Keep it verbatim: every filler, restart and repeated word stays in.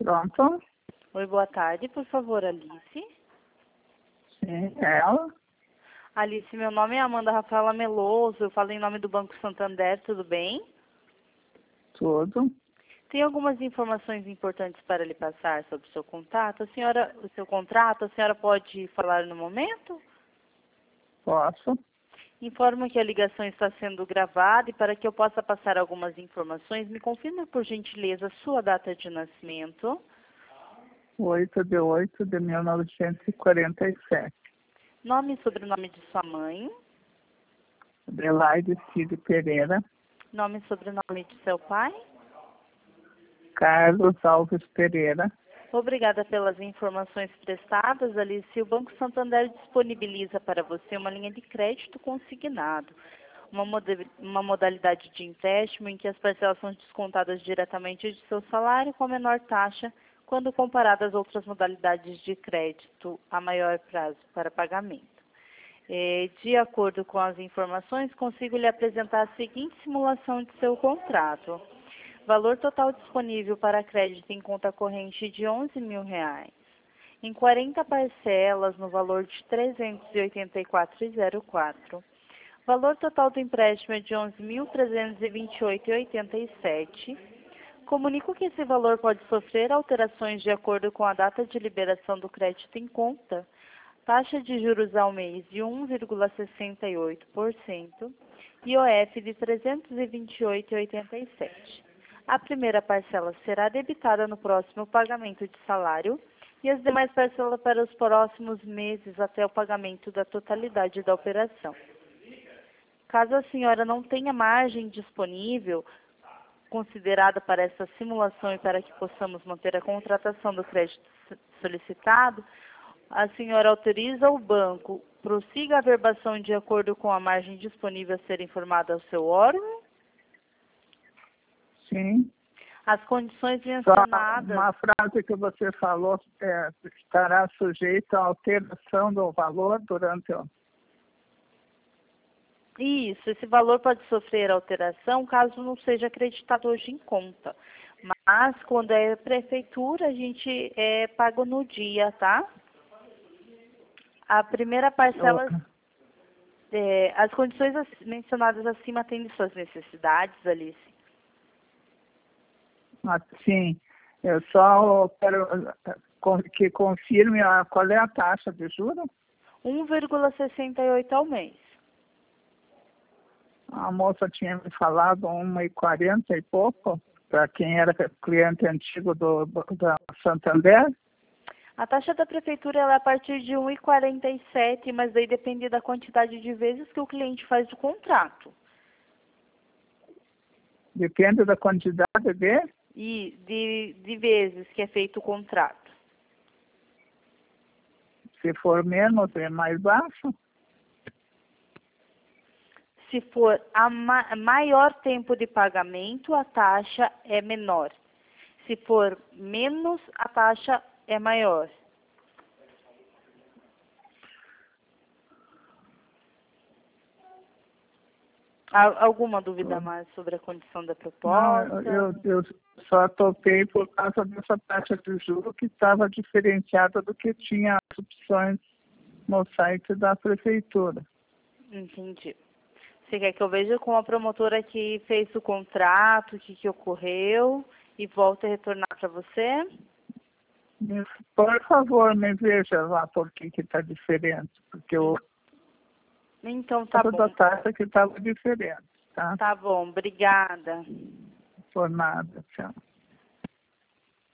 Pronto? Oi, boa tarde. Por favor, Alice. Sim, ela. Alice, meu nome é Amanda Rafaela Meloso. Eu falo em nome do Banco Santander, tudo bem? Tudo. Tem algumas informações importantes para lhe passar sobre o seu contato. A senhora, o seu contrato, a senhora pode falar no momento? Posso? Informo que a ligação está sendo gravada e para que eu possa passar algumas informações, me confirme, por gentileza, a sua data de nascimento. oito de oito de mil novecentos e quarenta e sete. Nome e sobrenome de sua mãe. Adelaide Cid Pereira. Nome e sobrenome de seu pai. Carlos Alves Pereira. Obrigada pelas informações prestadas, Alice. O Banco Santander disponibiliza para você uma linha de crédito consignado, uma, moda- uma modalidade de empréstimo em que as parcelas são descontadas diretamente de seu salário com a menor taxa quando comparada às outras modalidades de crédito a maior prazo para pagamento. Eh, de acordo com as informações, consigo lhe apresentar a seguinte simulação de seu contrato. Valor total disponível para crédito em conta corrente de onze mil reais. Em quarenta parcelas no valor de trezentos e oitenta e quatro reais e zero quatro. Valor total do empréstimo é de onze mil trezentos e vinte e oito reais e oitenta e sete centavos. Comunico que esse valor pode sofrer alterações de acordo com a data de liberação do crédito em conta, taxa de juros ao mês de um vírgula sessenta e oito por cento e I O F de trezentos e vinte e oito reais e oitenta e sete centavos. A primeira parcela será debitada no próximo pagamento de salário e as demais parcelas para os próximos meses até o pagamento da totalidade da operação. Caso a senhora não tenha margem disponível considerada para essa simulação e para que possamos manter a contratação do crédito solicitado, a senhora autoriza o banco, prossiga a verbação de acordo com a margem disponível a ser informada ao seu órgão? Sim. As condições Só mencionadas... uma frase que você falou, é, estará sujeita à alteração do valor durante o... Isso, esse valor pode sofrer alteração caso não seja acreditado hoje em conta. Mas, quando é prefeitura, a gente é, paga no dia, tá? A primeira parcela... É, as condições mencionadas acima atendem suas necessidades, Alice? Sim, eu só quero que confirme a, qual é a taxa de juros. um vírgula sessenta e oito ao mês. A moça tinha me falado um e quarenta e pouco, para quem era cliente antigo do, da Santander. A taxa da prefeitura ela é a partir de um e quarenta e sete, mas daí depende da quantidade de vezes que o cliente faz o contrato. Depende da quantidade de... E de, de vezes que é feito o contrato. Se for menos, é mais baixo. Se for a ma maior tempo de pagamento, a taxa é menor. Se for menos, a taxa é maior. Há alguma dúvida mais sobre a condição da proposta? Não, eu, eu só topei por causa dessa taxa de juros que estava diferenciada do que tinha as opções no site da prefeitura. Entendi. Você quer que eu veja com a promotora que fez o contrato, o que, que ocorreu, e volte a retornar para você? Por favor, me veja lá por que está diferente, porque o Então tá da bom. taxa que estava diferente, tá? Tá bom, obrigada. Por nada, tchau.